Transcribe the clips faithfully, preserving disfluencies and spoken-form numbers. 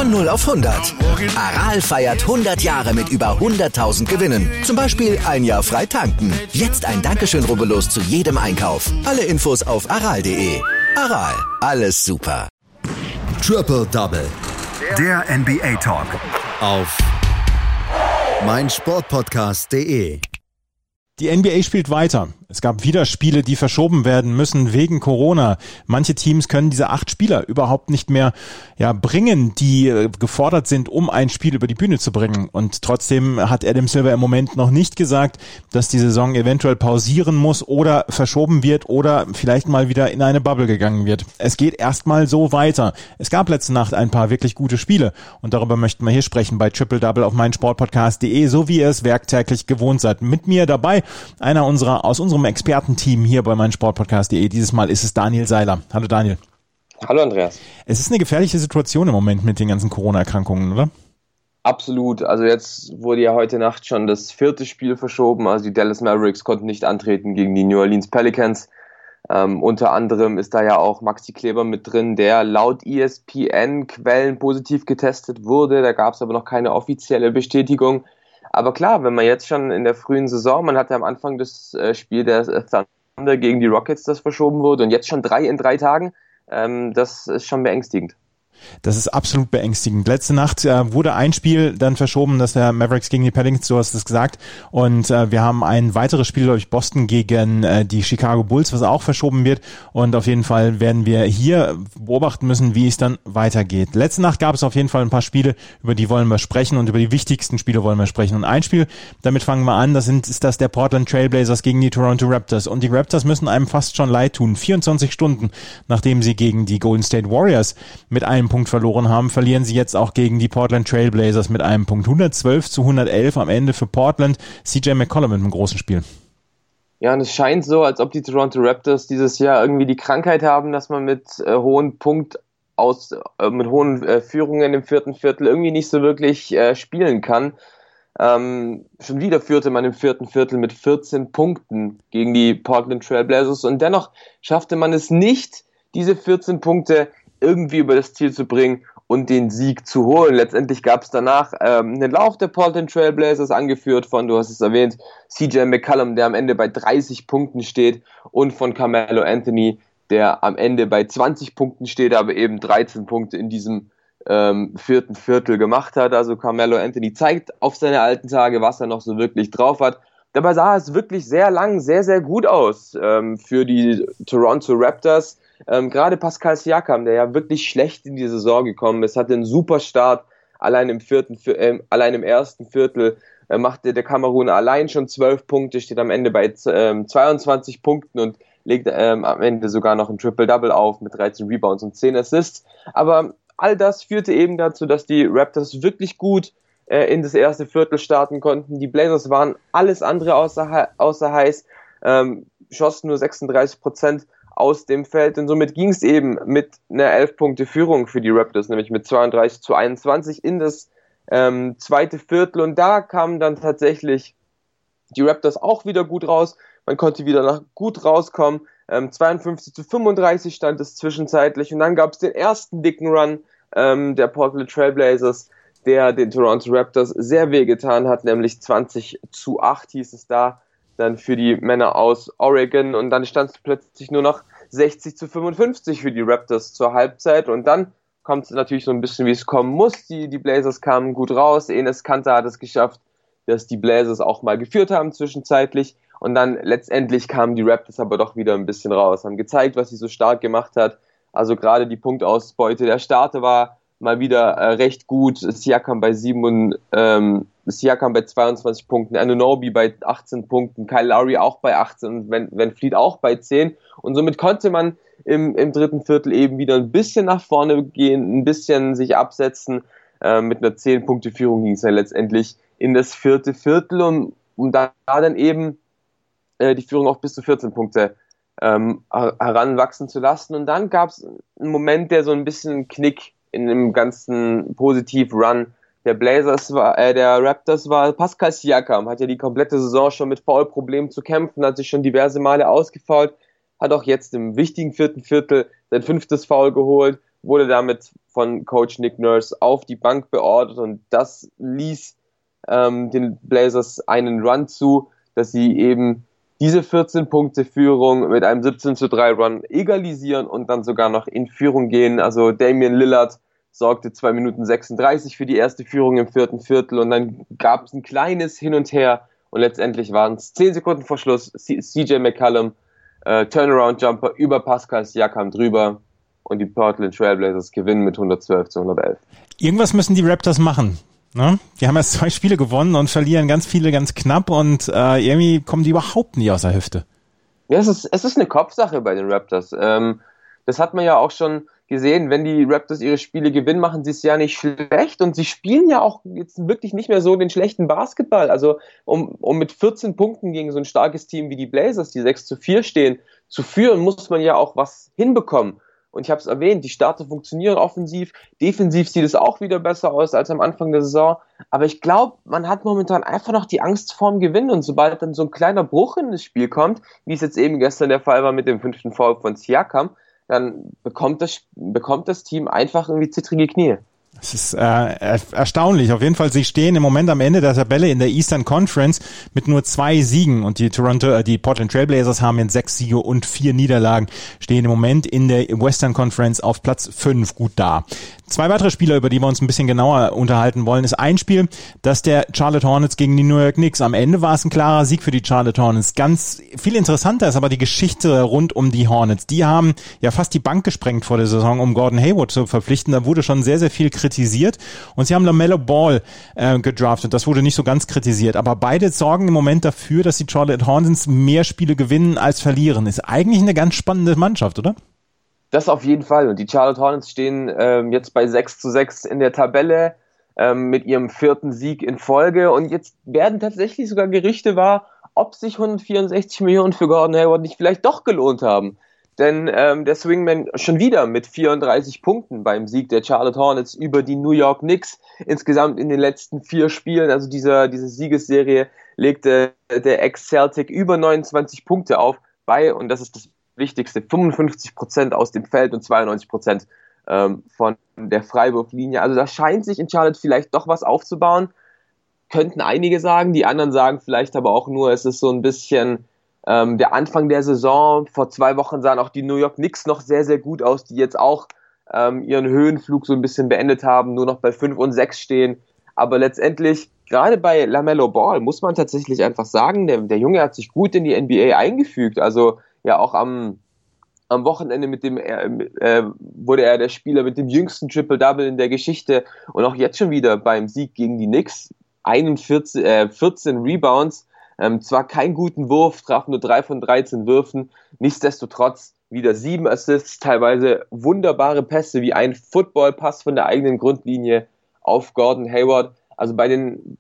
Von null auf hundert. Aral feiert hundert Jahre mit über hunderttausend Gewinnen. Zum Beispiel ein Jahr frei tanken. Jetzt ein Dankeschön, rubbellos zu jedem Einkauf. Alle Infos auf aral punkt de. Aral, alles super. Triple Double. Der N B A Talk. Auf meinsportpodcast punkt de. Die N B A spielt weiter. Es gab wieder Spiele, die verschoben werden müssen wegen Corona. Manche Teams können diese acht Spieler überhaupt nicht mehr ja, bringen, die äh, gefordert sind, um ein Spiel über die Bühne zu bringen. Und trotzdem hat Adam Silver im Moment noch nicht gesagt, dass die Saison eventuell pausieren muss oder verschoben wird oder vielleicht mal wieder in eine Bubble gegangen wird. Es geht erstmal so weiter. Es gab letzte Nacht ein paar wirklich gute Spiele und darüber möchten wir hier sprechen bei Triple Double auf meinsportpodcast punkt de, so wie ihr es werktäglich gewohnt seid. Mit mir dabei einer unserer aus unserem Expertenteam hier bei meinsportpodcast punkt de. Dieses Mal ist es Daniel Seiler. Hallo Daniel. Hallo Andreas. Es ist eine gefährliche Situation im Moment mit den ganzen Corona-Erkrankungen, oder? Absolut. Also jetzt wurde ja heute Nacht schon das vierte Spiel verschoben. Also die Dallas Mavericks konnten nicht antreten gegen die New Orleans Pelicans. Ähm, unter anderem ist da ja auch Maxi Kleber mit drin, der laut E S P N-Quellen positiv getestet wurde. Da gab es aber noch keine offizielle Bestätigung. Aber klar, wenn man jetzt schon in der frühen Saison, man hatte am Anfang das äh, Spiel der Thunder gegen die Rockets, das verschoben wurde und jetzt schon drei in drei Tagen, ähm, das ist schon beängstigend. Das ist absolut beängstigend. Letzte Nacht äh, wurde ein Spiel dann verschoben, das der Mavericks gegen die Pelicans, du hast es gesagt. Und äh, wir haben ein weiteres Spiel, glaube ich, Boston gegen äh, die Chicago Bulls, was auch verschoben wird. Und auf jeden Fall werden wir hier beobachten müssen, wie es dann weitergeht. Letzte Nacht gab es auf jeden Fall ein paar Spiele, über die wollen wir sprechen und über die wichtigsten Spiele wollen wir sprechen. Und ein Spiel, damit fangen wir an, das sind, ist das der Portland Trailblazers gegen die Toronto Raptors. Und die Raptors müssen einem fast schon leid tun. vierundzwanzig Stunden, nachdem sie gegen die Golden State Warriors mit einem Punkt verloren haben, verlieren sie jetzt auch gegen die Portland Trailblazers mit einem Punkt. hundertzwölf zu hundertelf am Ende für Portland. C J McCollum mit einem großen Spiel. Ja, und es scheint so, als ob die Toronto Raptors dieses Jahr irgendwie die Krankheit haben, dass man mit äh, hohen Punkt aus, äh, mit hohen äh, Führungen im vierten Viertel irgendwie nicht so wirklich äh, spielen kann. Ähm, schon wieder führte man im vierten Viertel mit vierzehn Punkten gegen die Portland Trailblazers und dennoch schaffte man es nicht, diese vierzehn Punkte irgendwie über das Ziel zu bringen und den Sieg zu holen. Letztendlich gab es danach ähm, einen Lauf der Portland Trailblazers, angeführt von, du hast es erwähnt, C J McCollum, der am Ende bei dreißig Punkten steht, und von Carmelo Anthony, der am Ende bei zwanzig Punkten steht, aber eben dreizehn Punkte in diesem ähm, vierten Viertel gemacht hat. Also Carmelo Anthony zeigt auf seine alten Tage, was er noch so wirklich drauf hat. Dabei sah es wirklich sehr lang, sehr, sehr gut aus ähm, für die Toronto Raptors. Ähm, gerade Pascal Siakam, der ja wirklich schlecht in die Saison gekommen ist, hatte einen super Start. Allein im vierten, äh, allein im ersten Viertel äh, machte der Kameruner allein schon zwölf Punkte, steht am Ende bei äh, zweiundzwanzig Punkten und legt ähm, am Ende sogar noch ein Triple-Double auf mit dreizehn Rebounds und zehn Assists. Aber all das führte eben dazu, dass die Raptors wirklich gut äh, in das erste Viertel starten konnten. Die Blazers waren alles andere außer, außer heiß, ähm, schossen nur sechsunddreißig Prozent aus dem Feld, und somit ging es eben mit einer elf Punkte Führung für die Raptors, nämlich mit zweiunddreißig zu einundzwanzig in das ähm, zweite Viertel, und da kamen dann tatsächlich die Raptors auch wieder gut raus. Man konnte wieder nach gut rauskommen. ähm, zweiundfünfzig zu fünfunddreißig stand es zwischenzeitlich, und dann gab es den ersten dicken Run ähm, der Portland Trailblazers, der den Toronto Raptors sehr wehgetan hat, nämlich zwanzig zu acht hieß es da dann für die Männer aus Oregon, und dann stand es plötzlich nur noch sechzig zu fünfundfünfzig für die Raptors zur Halbzeit, und dann kommt es natürlich so ein bisschen, wie es kommen muss. Die, die Blazers kamen gut raus, Enes Kanter hat es geschafft, dass die Blazers auch mal geführt haben zwischenzeitlich, und dann letztendlich kamen die Raptors aber doch wieder ein bisschen raus, haben gezeigt, was sie so stark gemacht hat. Also gerade die Punktausbeute der Starter war mal wieder äh, recht gut. Siakam bei sieben und ähm, Siakam bei zweiundzwanzig Punkten, Anunoby bei achtzehn Punkten, Kyle Lowry auch bei achtzehn und Van, Van Fleet auch bei zehn, und somit konnte man im, im dritten Viertel eben wieder ein bisschen nach vorne gehen, ein bisschen sich absetzen. Äh, mit einer zehn Punkte Führung ging es dann letztendlich in das vierte Viertel, und um da dann eben äh, die Führung auch bis zu vierzehn Punkte ähm, heranwachsen zu lassen. Und dann gab es einen Moment, der so ein bisschen Knick in dem ganzen Positiv-Run der Blazers war, äh, der Raptors war. Pascal Siakam hat ja die komplette Saison schon mit Foul-Problemen zu kämpfen, hat sich schon diverse Male ausgefoult, hat auch jetzt im wichtigen vierten Viertel sein fünftes Foul geholt, wurde damit von Coach Nick Nurse auf die Bank beordert und das ließ ähm, den Blazers einen Run zu, dass sie eben diese vierzehn-Punkte-Führung mit einem siebzehn zu drei Run egalisieren und dann sogar noch in Führung gehen. Also Damian Lillard sorgte zwei Minuten sechsunddreißig für die erste Führung im vierten Viertel und dann gab es ein kleines Hin und Her und letztendlich waren es zehn Sekunden vor Schluss, C J McCollum, äh, Turnaround-Jumper über Pascal Siakam drüber und die Portland Trailblazers gewinnen mit hundertzwölf zu hundertelf. Irgendwas müssen die Raptors machen. Ne? Die haben erst zwei Spiele gewonnen und verlieren ganz viele ganz knapp und äh, irgendwie kommen die überhaupt nie aus der Hüfte. Ja, es ist, es ist eine Kopfsache bei den Raptors. Ähm, das hat man ja auch schon gesehen, wenn die Raptors ihre Spiele gewinnen, machen sie es ja nicht schlecht und sie spielen ja auch jetzt wirklich nicht mehr so den schlechten Basketball. Also um, um mit vierzehn Punkten gegen so ein starkes Team wie die Blazers, die sechs zu vier stehen, zu führen, muss man ja auch was hinbekommen. Und ich habe es erwähnt, die Starter funktionieren offensiv, defensiv sieht es auch wieder besser aus als am Anfang der Saison. Aber ich glaube, man hat momentan einfach noch die Angst vorm Gewinn. Und sobald dann so ein kleiner Bruch in das Spiel kommt, wie es jetzt eben gestern der Fall war mit dem fünften Foul von Siakam, dann bekommt das, bekommt das Team einfach irgendwie zittrige Knie. Es ist äh, er- erstaunlich. Auf jeden Fall, sie stehen im Moment am Ende der Tabelle in der Eastern Conference mit nur zwei Siegen und die Toronto, äh, die Portland Trailblazers haben jetzt sechs Siege und vier Niederlagen, stehen im Moment in der Western Conference auf Platz fünf gut da. Zwei weitere Spieler, über die wir uns ein bisschen genauer unterhalten wollen, ist ein Spiel, das der Charlotte Hornets gegen die New York Knicks. Am Ende war es ein klarer Sieg für die Charlotte Hornets. Ganz viel interessanter ist aber die Geschichte rund um die Hornets. Die haben ja fast die Bank gesprengt vor der Saison, um Gordon Hayward zu verpflichten. Da wurde schon sehr, sehr viel kritisiert. Und sie haben LaMelo Ball äh, gedraftet. Das wurde nicht so ganz kritisiert. Aber beide sorgen im Moment dafür, dass die Charlotte Hornets mehr Spiele gewinnen als verlieren. Ist eigentlich eine ganz spannende Mannschaft, oder? Das auf jeden Fall. Und die Charlotte Hornets stehen ähm, jetzt bei sechs zu sechs in der Tabelle ähm, mit ihrem vierten Sieg in Folge. Und jetzt werden tatsächlich sogar Gerüchte wahr, ob sich hundertvierundsechzig Millionen für Gordon Hayward nicht vielleicht doch gelohnt haben. Denn ähm, der Swingman schon wieder mit vierunddreißig Punkten beim Sieg der Charlotte Hornets über die New York Knicks. Insgesamt in den letzten vier Spielen, also dieser diese Siegesserie, legte der Ex-Celtic über neunundzwanzig Punkte auf bei, und das ist das Wichtigste, fünfundfünfzig Prozent aus dem Feld und zweiundneunzig Prozent ähm, von der Freiwurflinie. Also da scheint sich in Charlotte vielleicht doch was aufzubauen. Könnten einige sagen, die anderen sagen vielleicht aber auch nur, es ist so ein bisschen ähm, der Anfang der Saison. Vor zwei Wochen sahen auch die New York Knicks noch sehr, sehr gut aus, die jetzt auch ähm, ihren Höhenflug so ein bisschen beendet haben, nur noch bei fünf und sechs stehen. Aber letztendlich, gerade bei LaMelo Ball, muss man tatsächlich einfach sagen, der, der Junge hat sich gut in die N B A eingefügt. Also ja, auch am, am Wochenende mit dem äh, wurde er der Spieler mit dem jüngsten Triple-Double in der Geschichte und auch jetzt schon wieder beim Sieg gegen die Knicks. einundvierzig, äh, vierzehn Rebounds, ähm, zwar keinen guten Wurf, traf nur drei von dreizehn Würfen, nichtsdestotrotz wieder sieben Assists, teilweise wunderbare Pässe, wie ein Football-Pass von der eigenen Grundlinie auf Gordon Hayward. Also bei den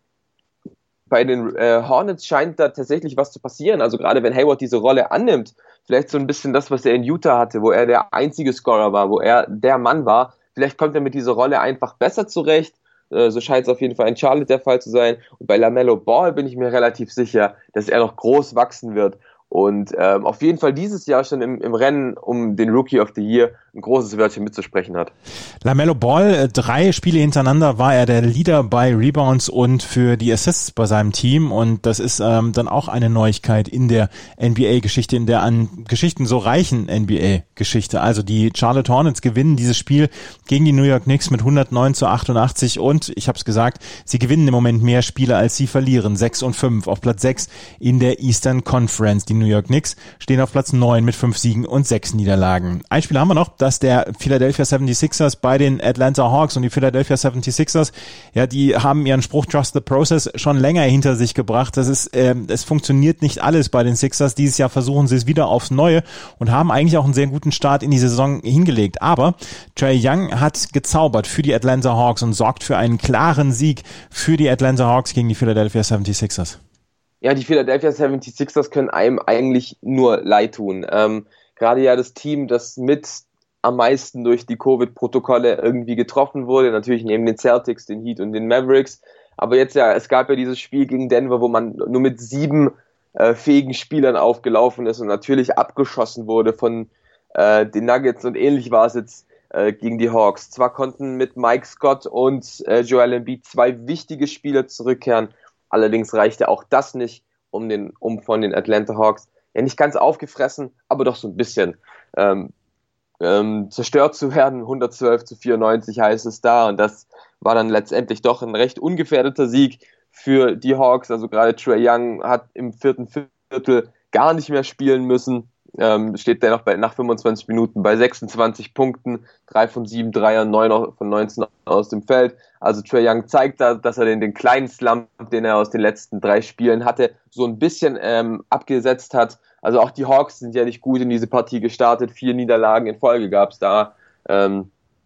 Bei den äh, Hornets scheint da tatsächlich was zu passieren. Also gerade wenn Hayward diese Rolle annimmt, vielleicht so ein bisschen das, was er in Utah hatte, wo er der einzige Scorer war, wo er der Mann war, vielleicht kommt er mit dieser Rolle einfach besser zurecht. Äh, so scheint es auf jeden Fall in Charlotte der Fall zu sein. Und bei LaMelo Ball bin ich mir relativ sicher, dass er noch groß wachsen wird und ähm, auf jeden Fall dieses Jahr schon im, im Rennen um den Rookie of the Year ein großes Wörtchen mitzusprechen hat. LaMelo Ball, drei Spiele hintereinander war er der Leader bei Rebounds und für die Assists bei seinem Team und das ist ähm, dann auch eine Neuigkeit in der N B A-Geschichte, in der an Geschichten so reichen N B A-Geschichte. Also die Charlotte Hornets gewinnen dieses Spiel gegen die New York Knicks mit hundertneun zu achtundachtzig und ich habe es gesagt, sie gewinnen im Moment mehr Spiele als sie verlieren. sechs und fünf auf Platz sechs in der Eastern Conference. Die New York Knicks stehen auf Platz neun mit fünf Siegen und sechs Niederlagen. Ein Spiel haben wir noch, dass der Philadelphia seventy-sixers bei den Atlanta Hawks und die Philadelphia seventy-sixers, ja, die haben ihren Spruch Trust the Process schon länger hinter sich gebracht. Das ist, äh, es funktioniert nicht alles bei den Sixers. Dieses Jahr versuchen sie es wieder aufs Neue und haben eigentlich auch einen sehr guten Start in die Saison hingelegt. Aber Trae Young hat gezaubert für die Atlanta Hawks und sorgt für einen klaren Sieg für die Atlanta Hawks gegen die Philadelphia seventy-sixers. Ja, die Philadelphia seventy-sixers können einem eigentlich nur leid tun. Ähm, gerade ja das Team, das mit am meisten durch die Covid-Protokolle irgendwie getroffen wurde, natürlich neben den Celtics, den Heat und den Mavericks. Aber jetzt ja, es gab ja dieses Spiel gegen Denver, wo man nur mit sieben äh, fähigen Spielern aufgelaufen ist und natürlich abgeschossen wurde von äh, den Nuggets und ähnlich war es jetzt äh, gegen die Hawks. Zwar konnten mit Mike Scott und äh, Joel Embiid zwei wichtige Spieler zurückkehren, allerdings reichte auch das nicht, um, den, um von den Atlanta Hawks, ja nicht ganz aufgefressen, aber doch so ein bisschen ähm, ähm, zerstört zu werden. hundertzwölf zu vierundneunzig heißt es da, und das war dann letztendlich doch ein recht ungefährdeter Sieg für die Hawks. Also gerade Trae Young hat im vierten Viertel gar nicht mehr spielen müssen. Ähm, steht dennoch bei, nach fünfundzwanzig Minuten bei sechsundzwanzig Punkten, drei von sieben Dreiern, neun von neunzehn aus dem Feld. Also Trae Young zeigt da, dass er den, den kleinen Slump, den er aus den letzten drei Spielen hatte, so ein bisschen ähm, abgesetzt hat. Also auch die Hawks sind ja nicht gut in diese Partie gestartet. Vier Niederlagen in Folge gab es da ähm,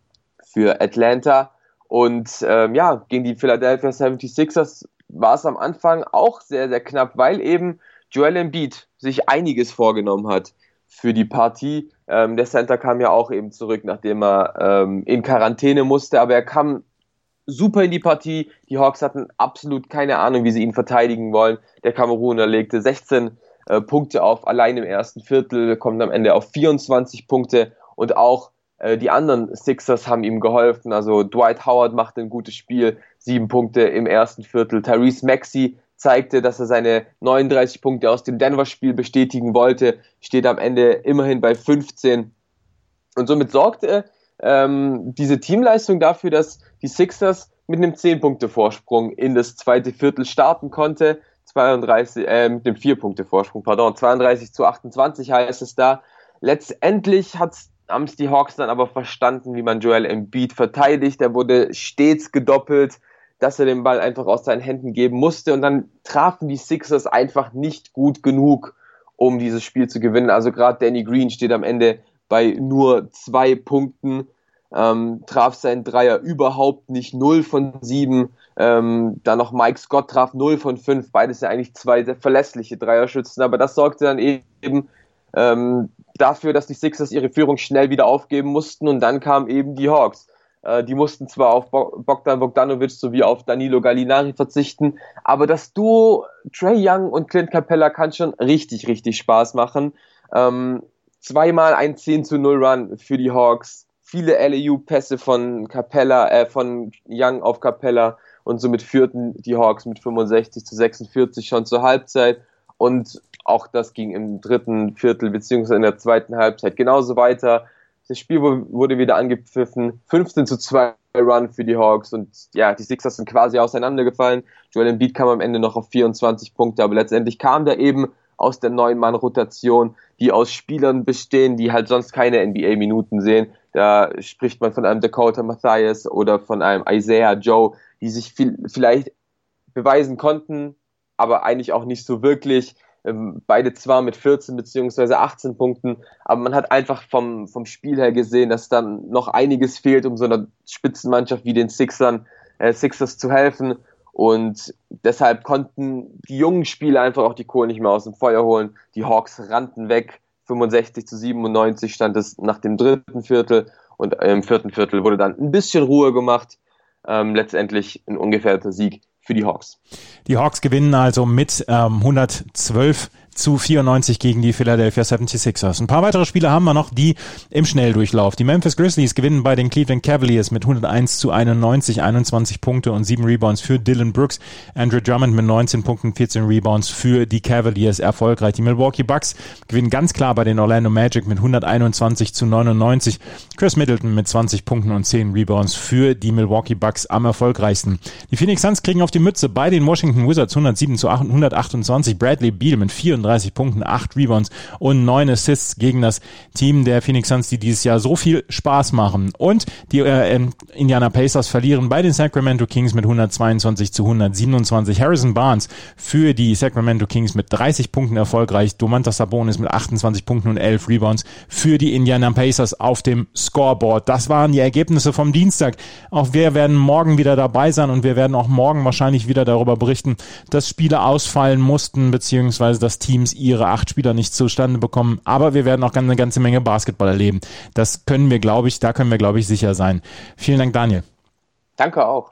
für Atlanta. Und ähm, ja, gegen die Philadelphia seventy-sixers war es am Anfang auch sehr, sehr knapp, weil eben Joel Embiid sich einiges vorgenommen hat für die Partie. Ähm, der Center kam ja auch eben zurück, nachdem er ähm, in Quarantäne musste, aber er kam super in die Partie. Die Hawks hatten absolut keine Ahnung, wie sie ihn verteidigen wollen. Der Kameruner legte sechzehn äh, Punkte auf, allein im ersten Viertel, kommt am Ende auf vierundzwanzig Punkte, und auch äh, die anderen Sixers haben ihm geholfen. Also Dwight Howard machte ein gutes Spiel, sieben Punkte im ersten Viertel. Tyrese Maxey zeigte, dass er seine neununddreißig Punkte aus dem Denver-Spiel bestätigen wollte, steht am Ende immerhin bei fünfzehn. Und somit sorgte ähm, diese Teamleistung dafür, dass die Sixers mit einem zehn-Punkte-Vorsprung in das zweite Viertel starten konnte. zweiunddreißig, äh, mit einem vier-Punkte-Vorsprung, pardon, zweiunddreißig zu achtundzwanzig heißt es da. Letztendlich hat's, haben es die Hawks dann aber verstanden, wie man Joel Embiid verteidigt. Er wurde stets gedoppelt, dass er den Ball einfach aus seinen Händen geben musste, und dann trafen die Sixers einfach nicht gut genug, um dieses Spiel zu gewinnen. Also gerade Danny Green steht am Ende bei nur zwei Punkten, ähm, traf seinen Dreier überhaupt nicht, null von sieben, ähm, dann noch Mike Scott traf null von fünf, beides ja eigentlich zwei sehr verlässliche Dreierschützen, aber das sorgte dann eben ähm, dafür, dass die Sixers ihre Führung schnell wieder aufgeben mussten, und dann kamen eben die Hawks. Die mussten zwar auf Bogdan Bogdanovic sowie auf Danilo Gallinari verzichten, aber das Duo Trae Young und Clint Capella kann schon richtig, richtig Spaß machen. Ähm, zweimal ein zehn zu null Run für die Hawks, viele L A U-Pässe von Capella, äh, von Young auf Capella, und somit führten die Hawks mit fünfundsechzig zu sechsundvierzig schon zur Halbzeit, und auch das ging im dritten Viertel beziehungsweise in der zweiten Halbzeit genauso weiter. Das Spiel wurde wieder angepfiffen, fünfzehn zu zwei Run für die Hawks, und ja, die Sixers sind quasi auseinandergefallen. Joel Embiid kam am Ende noch auf vierundzwanzig Punkte, aber letztendlich kam der eben aus der neun-Mann-Rotation, die aus Spielern bestehen, die halt sonst keine N B A-Minuten sehen. Da spricht man von einem Dakota Mathias oder von einem Isaiah Joe, die sich viel, vielleicht beweisen konnten, aber eigentlich auch nicht so wirklich. Beide zwar mit vierzehn beziehungsweise achtzehn Punkten, aber man hat einfach vom, vom Spiel her gesehen, dass dann noch einiges fehlt, um so einer Spitzenmannschaft wie den Sixern, äh, Sixers zu helfen, und deshalb konnten die jungen Spieler einfach auch die Kohle nicht mehr aus dem Feuer holen. Die Hawks rannten weg, fünfundsechzig zu siebenundneunzig stand es nach dem dritten Viertel, und im vierten Viertel wurde dann ein bisschen Ruhe gemacht, ähm, letztendlich ein ungefährdeter Sieg für die Hawks. Die Hawks gewinnen also mit ähm, hundertzwölf zu vierundneunzig gegen die Philadelphia seventy-sixers. Ein paar weitere Spiele haben wir noch, die im Schnelldurchlauf. Die Memphis Grizzlies gewinnen bei den Cleveland Cavaliers mit hunderteins zu einundneunzig, einundzwanzig Punkte und sieben Rebounds für Dillon Brooks. Andrew Drummond mit neunzehn Punkten, vierzehn Rebounds für die Cavaliers erfolgreich. Die Milwaukee Bucks gewinnen ganz klar bei den Orlando Magic mit hunderteinundzwanzig zu neunundneunzig. Chris Middleton mit zwanzig Punkten und zehn Rebounds für die Milwaukee Bucks am erfolgreichsten. Die Phoenix Suns kriegen auf die Mütze bei den Washington Wizards hundertsieben zu hundertachtundzwanzig. Bradley Beal mit vierunddreißig Punkten, acht Rebounds und neun Assists gegen das Team der Phoenix Suns, die dieses Jahr so viel Spaß machen. Und die äh, Indiana Pacers verlieren bei den Sacramento Kings mit hundertzweiundzwanzig zu hundertsiebenundzwanzig. Harrison Barnes für die Sacramento Kings mit dreißig Punkten erfolgreich. Domantas Sabonis mit achtundzwanzig Punkten und elf Rebounds für die Indiana Pacers auf dem Scoreboard. Das waren die Ergebnisse vom Dienstag. Auch wir werden morgen wieder dabei sein, und wir werden auch morgen wahrscheinlich wieder darüber berichten, dass Spiele ausfallen mussten, beziehungsweise dass Teams ihre acht Spieler nicht zustande bekommen. Aber wir werden auch eine ganze Menge Basketball erleben. Das können wir, glaube ich, da können wir, glaube ich, sicher sein. Vielen Dank, Daniel. Danke auch.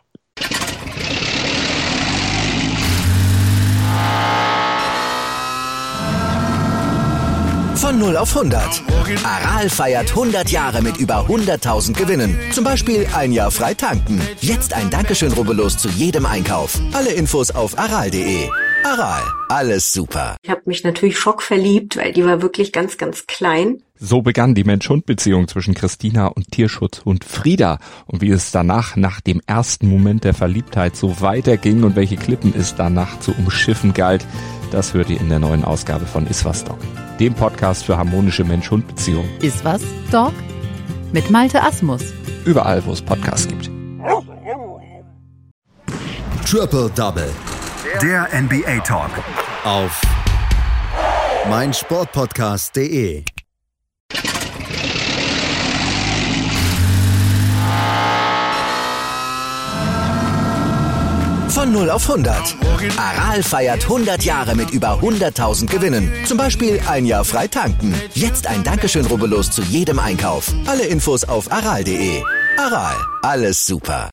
Von null auf hundert. Aral feiert hundert Jahre mit über hunderttausend Gewinnen. Zum Beispiel ein Jahr frei tanken. Jetzt ein Dankeschön, rubbellos zu jedem Einkauf. Alle Infos auf aral punkt de. Aral, alles super. Ich habe mich natürlich schockverliebt, weil die war wirklich ganz, ganz klein. So begann die Mensch-Hund-Beziehung zwischen Christina und Tierschutzhund Frieda. Und wie es danach, nach dem ersten Moment der Verliebtheit, so weiterging und welche Klippen es danach zu umschiffen galt, das hört ihr in der neuen Ausgabe von Iswas Dog, dem Podcast für harmonische Mensch-Hund-Beziehungen. Iswas Dog mit Malte Asmus. Überall, wo es Podcasts gibt. Triple Double. Der N B A Talk. Auf meinsportpodcast punkt de. Von null auf hundert. Aral feiert hundert Jahre mit über hunderttausend Gewinnen. Zum Beispiel ein Jahr frei tanken. Jetzt ein Dankeschön, rubbellos zu jedem Einkauf. Alle Infos auf aral punkt de. Aral, alles super.